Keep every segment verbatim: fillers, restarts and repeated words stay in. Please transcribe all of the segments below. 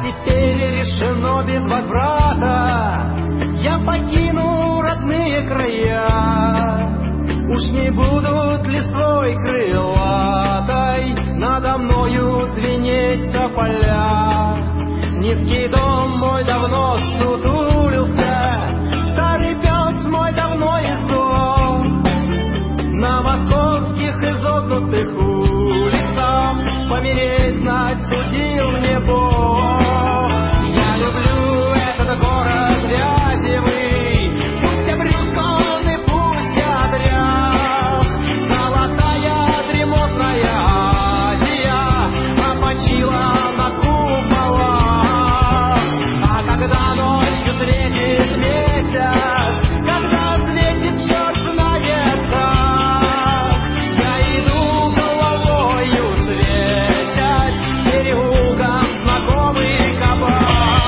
теперь решено без возврата. Я покину родные края. Уж не будут листвой крылатой надо мною звенеть тополя. Низкий дом мой давно сутулился, старый пес мой давно издох. На московских изогнутых улицах помереть знать судил мне Бог. Я люблю этот город грязевый, пусть обрюзг он и пусть отряд. Золотая дремотная Азия опочила на куполах. А когда ночью светит месяц, когда светит черт знает как, я иду головою светясь переулком знакомый кабак.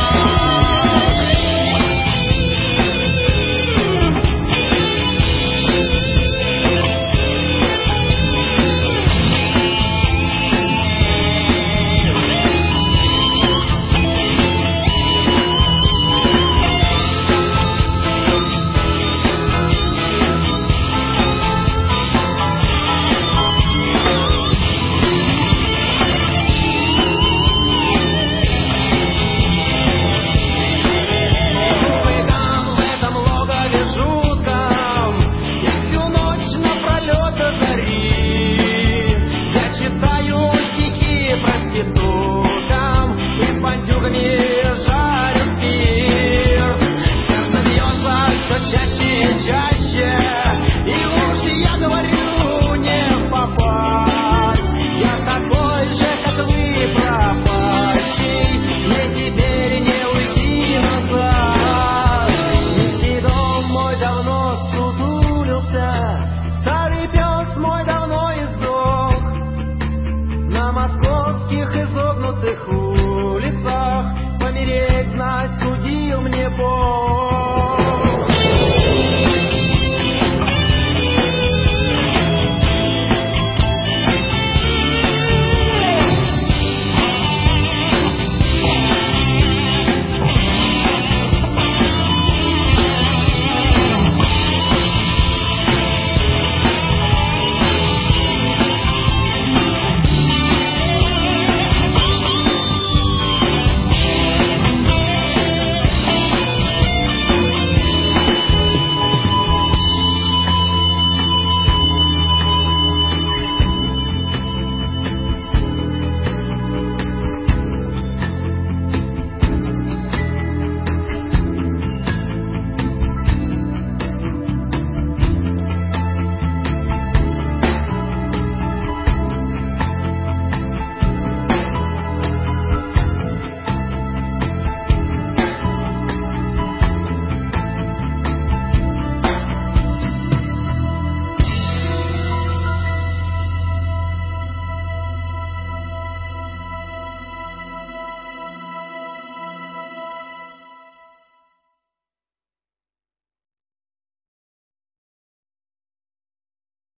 На московских изогнутых улицах помереть знать судил мне Бог.